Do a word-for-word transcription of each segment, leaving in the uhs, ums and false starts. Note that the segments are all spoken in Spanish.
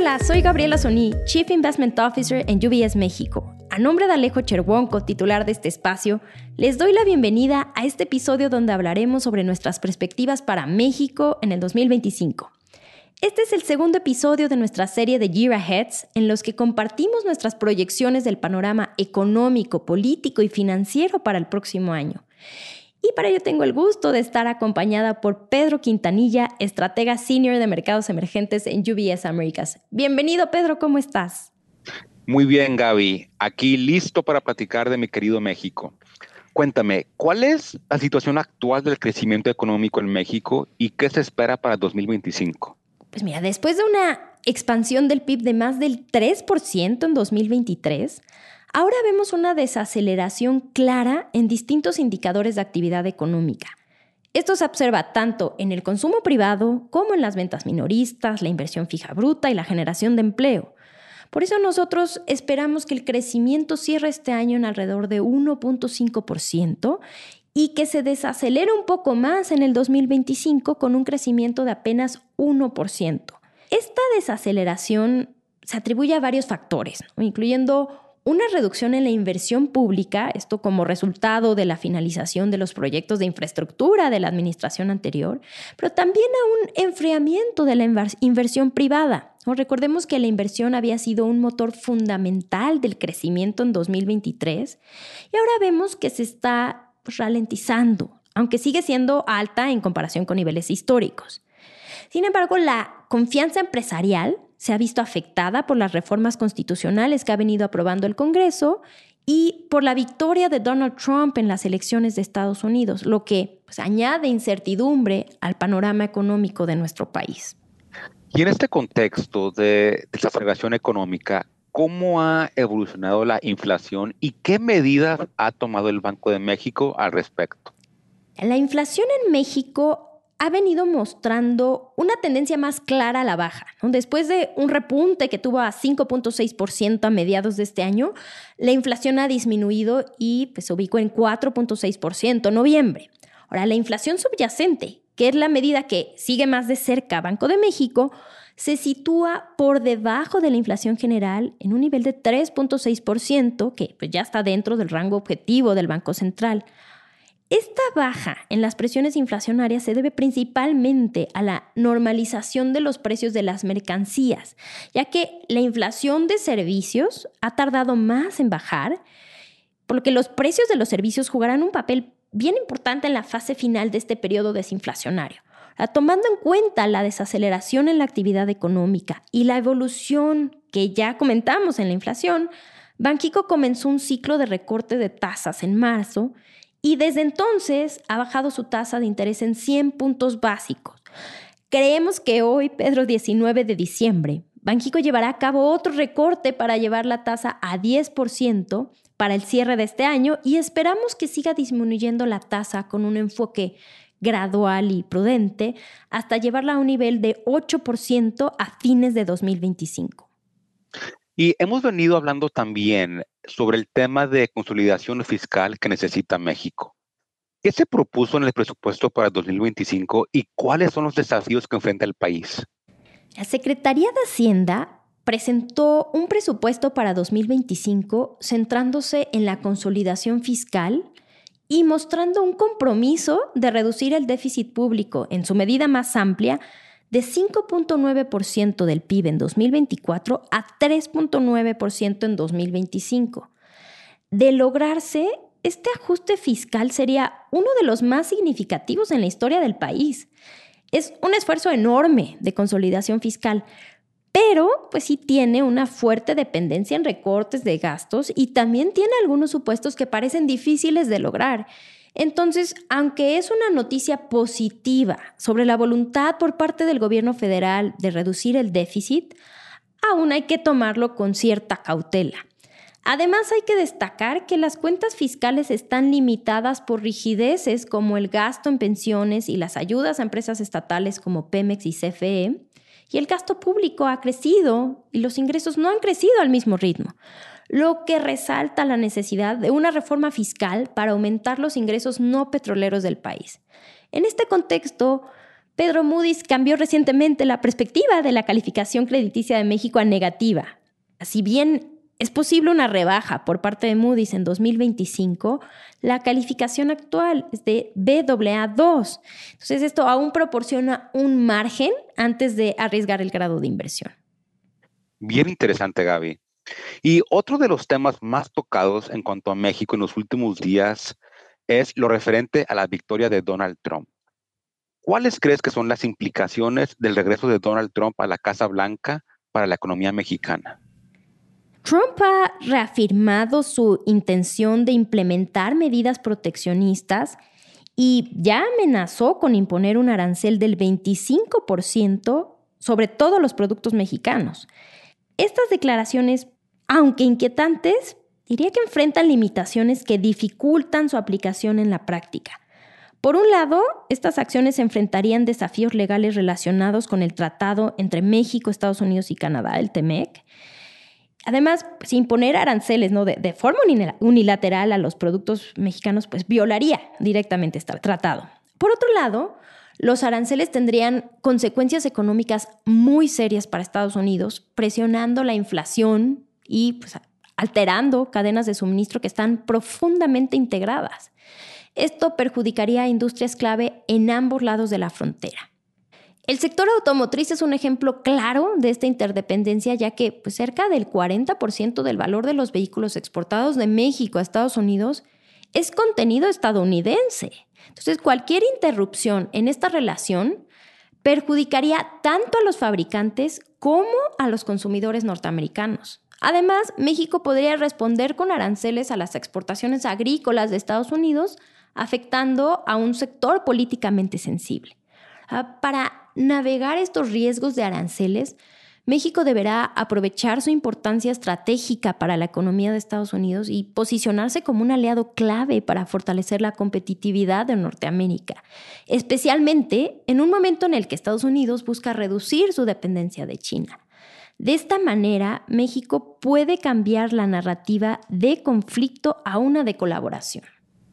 Hola, soy Gabriela Soní, Chief Investment Officer en U B S México. A nombre de Alejo Cherwonko, titular de este espacio, les doy la bienvenida a este episodio donde hablaremos sobre nuestras perspectivas para México en el dos mil veinticinco. Este es el segundo episodio de nuestra serie de Year Aheads, en los que compartimos nuestras proyecciones del panorama económico, político y financiero para el próximo año. Y para ello tengo el gusto de estar acompañada por Pedro Quintanilla, estratega senior de mercados emergentes en U B S Américas. Bienvenido, Pedro, ¿cómo estás? Muy bien, Gaby. Aquí listo para platicar de mi querido México. Cuéntame, ¿cuál es la situación actual del crecimiento económico en México y qué se espera para dos mil veinticinco? Pues mira, después de una expansión del P I B de más del tres por ciento en dos mil veintitrés, ahora vemos una desaceleración clara en distintos indicadores de actividad económica. Esto se observa tanto en el consumo privado como en las ventas minoristas, la inversión fija bruta y la generación de empleo. Por eso nosotros esperamos que el crecimiento cierre este año en alrededor de uno punto cinco por ciento y que se desacelere un poco más en el dos mil veinticinco con un crecimiento de apenas uno por ciento. Esta desaceleración se atribuye a varios factores, ¿no? Incluyendo una reducción en la inversión pública, esto como resultado de la finalización de los proyectos de infraestructura de la administración anterior, pero también a un enfriamiento de la inversión privada. ¿No? Recordemos que la inversión había sido un motor fundamental del crecimiento en dos mil veintitrés y ahora vemos que se está ralentizando, aunque sigue siendo alta en comparación con niveles históricos. Sin embargo, la confianza empresarial se ha visto afectada por las reformas constitucionales que ha venido aprobando el Congreso y por la victoria de Donald Trump en las elecciones de Estados Unidos, lo que pues, añade incertidumbre al panorama económico de nuestro país. Y en este contexto de desaceleración económica, ¿cómo ha evolucionado la inflación y qué medidas ha tomado el Banco de México al respecto? La inflación en México ha venido mostrando una tendencia más clara a la baja, ¿no? Después de un repunte que tuvo a cinco punto seis por ciento a mediados de este año, la inflación ha disminuido y pues, se ubicó en cuatro punto seis por ciento en noviembre. Ahora, la inflación subyacente, que es la medida que sigue más de cerca Banco de México, se sitúa por debajo de la inflación general en un nivel de tres punto seis por ciento, que pues, ya está dentro del rango objetivo del Banco Central. Esta baja en las presiones inflacionarias se debe principalmente a la normalización de los precios de las mercancías, ya que la inflación de servicios ha tardado más en bajar, por lo que los precios de los servicios jugarán un papel bien importante en la fase final de este periodo desinflacionario. Tomando en cuenta la desaceleración en la actividad económica y la evolución que ya comentamos en la inflación, Banxico comenzó un ciclo de recorte de tasas en marzo y desde entonces ha bajado su tasa de interés en cien puntos básicos. Creemos que hoy, Pedro, diecinueve de diciembre, Banxico llevará a cabo otro recorte para llevar la tasa a diez por ciento para el cierre de este año y esperamos que siga disminuyendo la tasa con un enfoque gradual y prudente hasta llevarla a un nivel de ocho por ciento a fines de dos mil veinticinco. Y hemos venido hablando también sobre el tema de consolidación fiscal que necesita México. ¿Qué se propuso en el presupuesto para dos mil veinticinco y cuáles son los desafíos que enfrenta el país? La Secretaría de Hacienda presentó un presupuesto para dos mil veinticinco centrándose en la consolidación fiscal y mostrando un compromiso de reducir el déficit público en su medida más amplia de cinco punto nueve por ciento del P I B en dos mil veinticuatro a tres punto nueve por ciento en dos mil veinticinco. De lograrse, este ajuste fiscal sería uno de los más significativos en la historia del país. Es un esfuerzo enorme de consolidación fiscal, pero pues sí tiene una fuerte dependencia en recortes de gastos y también tiene algunos supuestos que parecen difíciles de lograr. Entonces, aunque es una noticia positiva sobre la voluntad por parte del gobierno federal de reducir el déficit, aún hay que tomarlo con cierta cautela. Además, hay que destacar que las cuentas fiscales están limitadas por rigideces como el gasto en pensiones y las ayudas a empresas estatales como Pemex y C F E, y el gasto público ha crecido y los ingresos no han crecido al mismo ritmo, lo que resalta la necesidad de una reforma fiscal para aumentar los ingresos no petroleros del país. En este contexto, Pedro, Moody's cambió recientemente la perspectiva de la calificación crediticia de México a negativa. Si bien es posible una rebaja por parte de Moody's en dos mil veinticinco, la calificación actual es de B A A dos. Entonces, esto aún proporciona un margen antes de arriesgar el grado de inversión. Bien interesante, Gaby. Y otro de los temas más tocados en cuanto a México en los últimos días es lo referente a la victoria de Donald Trump. ¿Cuáles crees que son las implicaciones del regreso de Donald Trump a la Casa Blanca para la economía mexicana? Trump ha reafirmado su intención de implementar medidas proteccionistas y ya amenazó con imponer un arancel del veinticinco por ciento sobre todos los productos mexicanos. Estas declaraciones, aunque inquietantes, diría que enfrentan limitaciones que dificultan su aplicación en la práctica. Por un lado, estas acciones enfrentarían desafíos legales relacionados con el tratado entre México, Estados Unidos y Canadá, el T M E C. Además, pues, imponer aranceles, ¿no? de, de forma unilateral a los productos mexicanos pues, violaría directamente este tratado. Por otro lado, los aranceles tendrían consecuencias económicas muy serias para Estados Unidos, presionando la inflación y pues, alterando cadenas de suministro que están profundamente integradas. Esto perjudicaría a industrias clave en ambos lados de la frontera. El sector automotriz es un ejemplo claro de esta interdependencia, ya que pues, cerca del cuarenta por ciento del valor de los vehículos exportados de México a Estados Unidos es contenido estadounidense. Entonces, cualquier interrupción en esta relación perjudicaría tanto a los fabricantes como a los consumidores norteamericanos. Además, México podría responder con aranceles a las exportaciones agrícolas de Estados Unidos, afectando a un sector políticamente sensible. Para navegar estos riesgos de aranceles, México deberá aprovechar su importancia estratégica para la economía de Estados Unidos y posicionarse como un aliado clave para fortalecer la competitividad de Norteamérica, especialmente en un momento en el que Estados Unidos busca reducir su dependencia de China. De esta manera, México puede cambiar la narrativa de conflicto a una de colaboración.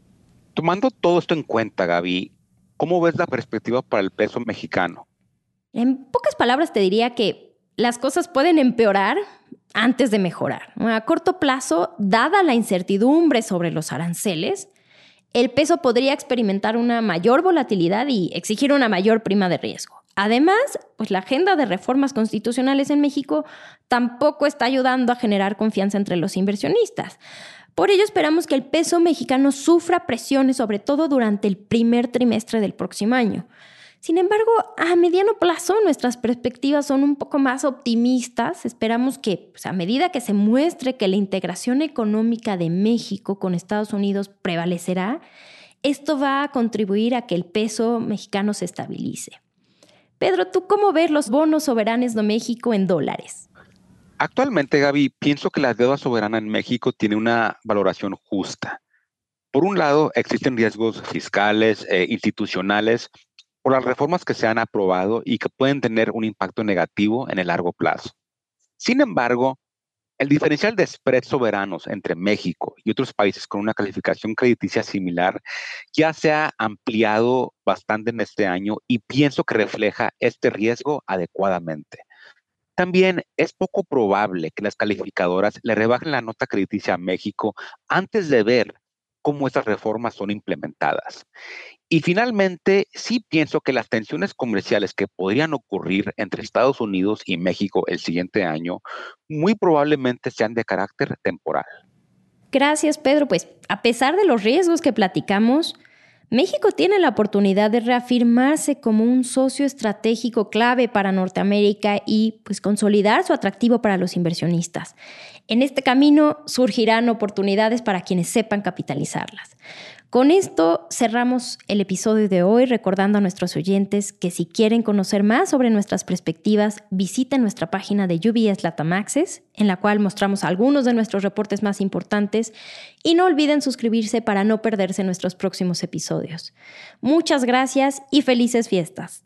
Tomando todo esto en cuenta, Gaby, ¿cómo ves la perspectiva para el peso mexicano? En pocas palabras te diría que las cosas pueden empeorar antes de mejorar. A corto plazo, dada la incertidumbre sobre los aranceles, el peso podría experimentar una mayor volatilidad y exigir una mayor prima de riesgo. Además, pues la agenda de reformas constitucionales en México tampoco está ayudando a generar confianza entre los inversionistas. Por ello, esperamos que el peso mexicano sufra presiones, sobre todo durante el primer trimestre del próximo año. Sin embargo, a mediano plazo nuestras perspectivas son un poco más optimistas. Esperamos que, pues, a medida que se muestre que la integración económica de México con Estados Unidos prevalecerá, esto va a contribuir a que el peso mexicano se estabilice. Pedro, ¿tú cómo ves los bonos soberanos de México en dólares? Actualmente, Gaby, pienso que la deuda soberana en México tiene una valoración justa. Por un lado, existen riesgos fiscales e institucionales por las reformas que se han aprobado y que pueden tener un impacto negativo en el largo plazo. Sin embargo, el diferencial de spread soberanos entre México y otros países con una calificación crediticia similar ya se ha ampliado bastante en este año y pienso que refleja este riesgo adecuadamente. También es poco probable que las calificadoras le rebajen la nota crediticia a México antes de ver cómo estas reformas son implementadas. Y finalmente, sí pienso que las tensiones comerciales que podrían ocurrir entre Estados Unidos y México el siguiente año muy probablemente sean de carácter temporal. Gracias, Pedro. Pues a pesar de los riesgos que platicamos, México tiene la oportunidad de reafirmarse como un socio estratégico clave para Norteamérica y pues consolidar su atractivo para los inversionistas. En este camino surgirán oportunidades para quienes sepan capitalizarlas. Con esto cerramos el episodio de hoy, recordando a nuestros oyentes que si quieren conocer más sobre nuestras perspectivas, visiten nuestra página de U B S LATAM Access, en la cual mostramos algunos de nuestros reportes más importantes, y no olviden suscribirse para no perderse nuestros próximos episodios. Muchas gracias y felices fiestas.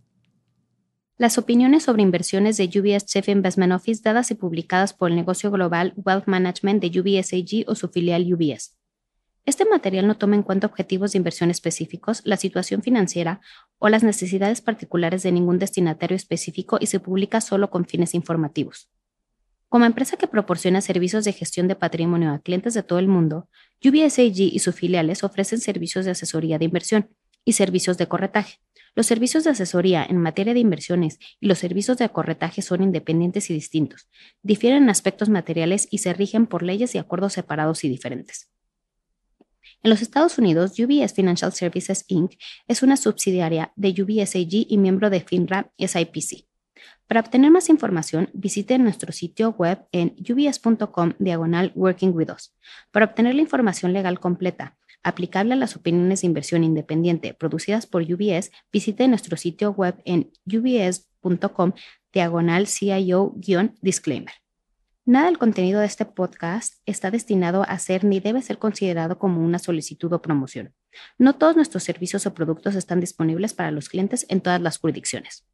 Las opiniones sobre inversiones de U B S Chief Investment Office dadas y publicadas por el negocio global Wealth Management de U B S A G o su filial U B S. Este material no toma en cuenta objetivos de inversión específicos, la situación financiera o las necesidades particulares de ningún destinatario específico y se publica solo con fines informativos. Como empresa que proporciona servicios de gestión de patrimonio a clientes de todo el mundo, U B S A G y sus filiales ofrecen servicios de asesoría de inversión y servicios de corretaje. Los servicios de asesoría en materia de inversiones y los servicios de corretaje son independientes y distintos, difieren en aspectos materiales y se rigen por leyes y acuerdos separados y diferentes. En los Estados Unidos, U B S Financial Services incorporated es una subsidiaria de U B S A G y miembro de FINRA S I P C. Para obtener más información, visite nuestro sitio web en ubs.com diagonal Working with Us. Para obtener la información legal completa, aplicable a las opiniones de inversión independiente producidas por U B S, visite nuestro sitio web en ubs.com diagonal CIO-disclaimer. Nada del contenido de este podcast está destinado a ser ni debe ser considerado como una solicitud o promoción. No todos nuestros servicios o productos están disponibles para los clientes en todas las jurisdicciones.